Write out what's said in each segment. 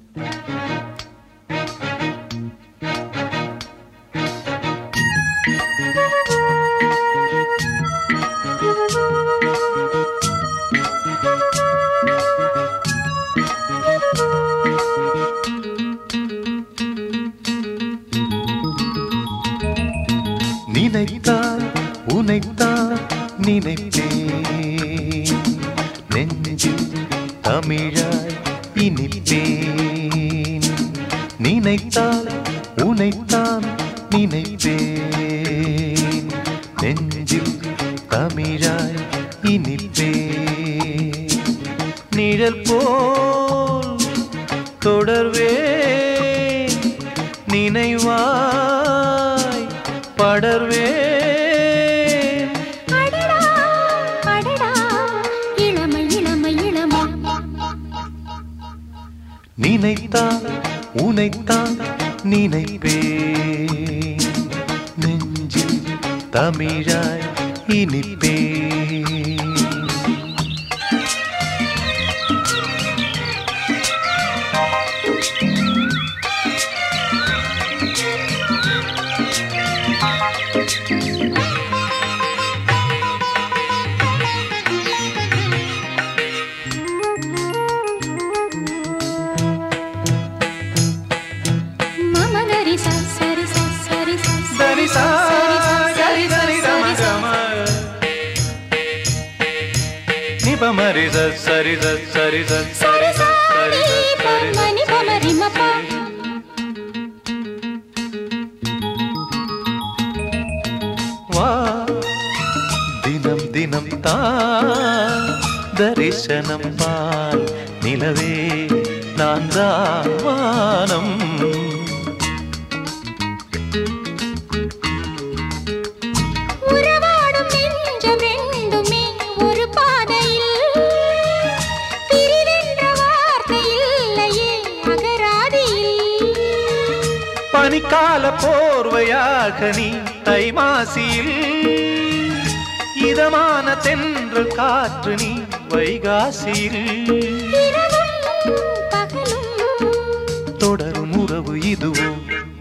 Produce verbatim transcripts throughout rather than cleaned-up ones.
நினைத்தால் உனைத்தான் நினைப்பேன் நெஞ்சில் தமிழாய் இனிப்பேன் நினைத்தால் உனைத்தான் நினைப்பேன் நெஞ்சில் தமிழாய் இனிப்பேன் நிழல் போல் தொடர்வேன் நினைவாய் படர்வேன் அடடா அடடா இளமை இளமை இளமை நினைத்தான் உனைத்தான் நினைப்பேன் நெஞ்சில் தமிழாய் இனிப்பேன் Mari sa sari sa sari sa sari sa sari sa mani pa mari ma pa va dinam dinam ta darishanam paal nilave nanda vaanam பனிக்கால போர்வையாக நீ தை மாசியில் இதமான தென்றல் காற்று நீ வைகாசியில் தொடரும் உறவு இதுவோ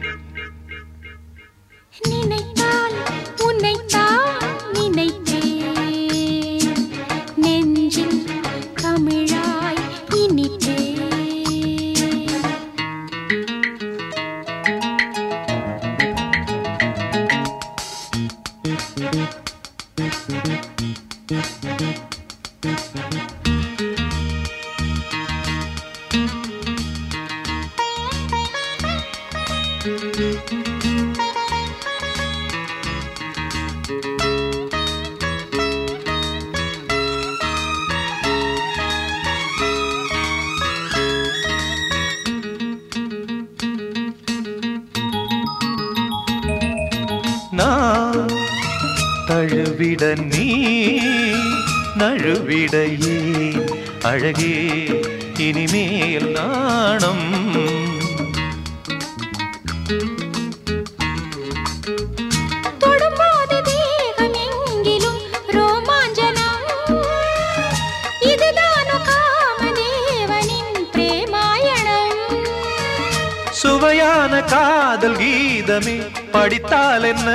நினைத்தால் உன்னைத்தான் நினைத்தேன் நெஞ்சில் தமிழாய் இனிப்பேன் நான் தழுவிட நீ நழுவிட ஏன் அழகே இனிமேல் நாணம் தொடும்போது தேகம் எங்கிலும் ரோமாஞ்சனம் இதுதானோ காமதேவனின் பிரேமாயணம் சுவையான காதல் கீதமே படித்தால் என்ன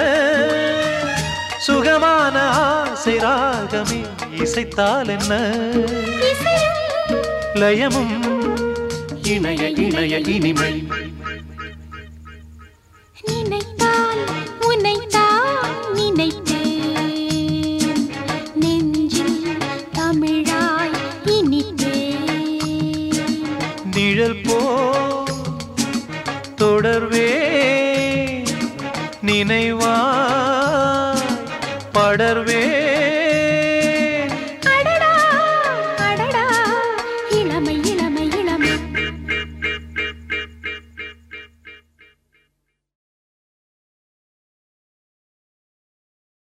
சுகமான ஆசை ராகமே இசைத்தால் என்ன லயமும் இணைய இணைய இனிமை நினைத்தால் உன்னைத்தான் நினைத்தேன் நெஞ்சில் தமிழாய் இனிப்பேன் நிழல் போ தொடர்வே நினைவாய் படர்வே